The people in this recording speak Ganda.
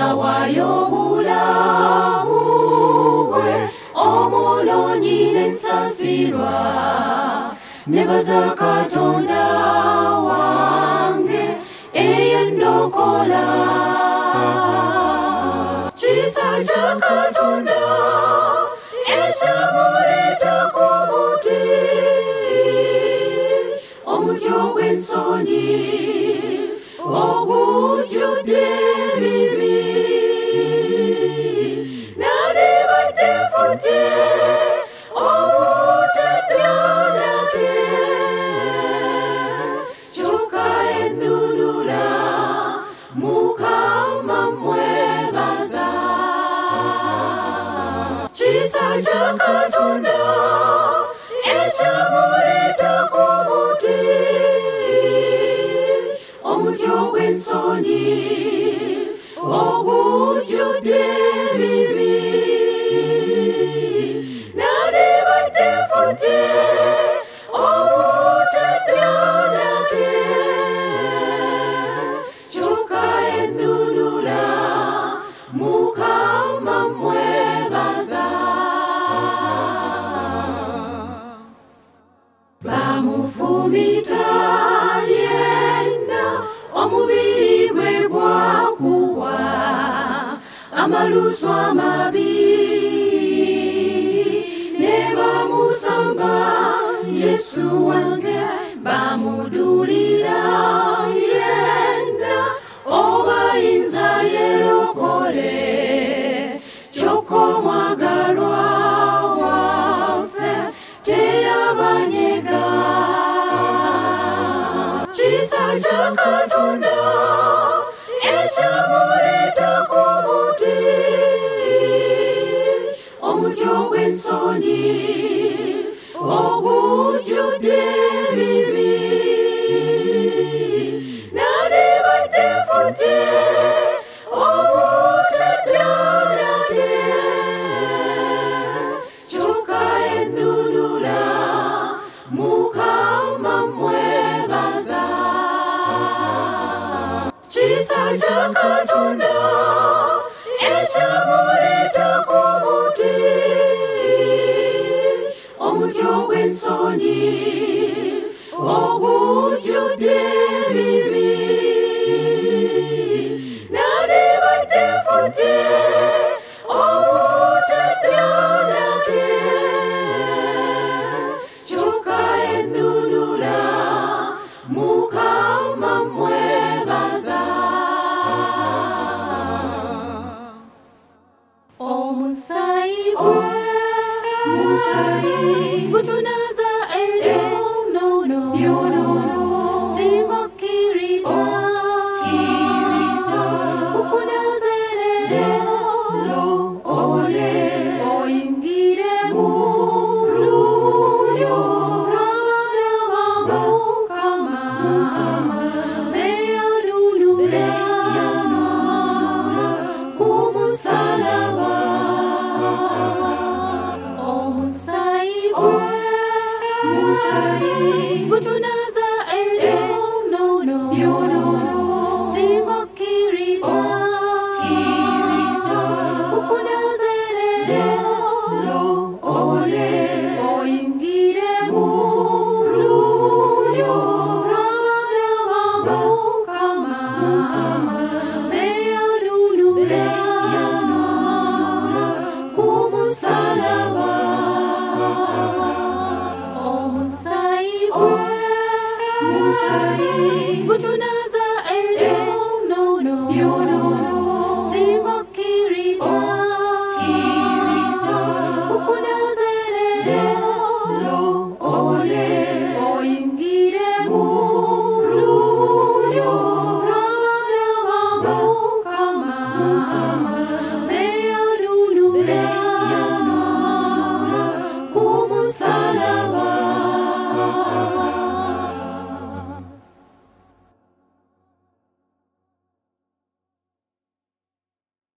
yawayo obulamu bwe omulonyi n'ensasirwa nebaza Katonda wange eyendokola kisa kya Katonda ekyamuleeta ku muti omuti ogw'ensonyi ogujjudde ebibi nandibadde obutadda nate kyokka ennunula Mukama mwebaza kisa kya Katonda ekyamuleeta ku muti omuti ogw'ensonyi ogujjudde ebibi nandibadde nfudde obutadda nate kyokka ennunula Mukama mwebaza bamufumita yenna omubiri gwe gwakubwa amalusu amabi ne bamusamba Yesu wange bamudulira yenna obayinza yerokole kyokka omwagalwa waffe teyabanyega kisa kya Katonda ekyamuleeta ku muti omuti ogw'ensonyi ogujjudde ebibi nandibadde nfudde obutadda nate kyokka ennunula Mukama mwebaza kisa kya Katonda ekyamuleeta ku muti omuti ogw'ensonyi ogujjudde ebibi nandibadde nfudde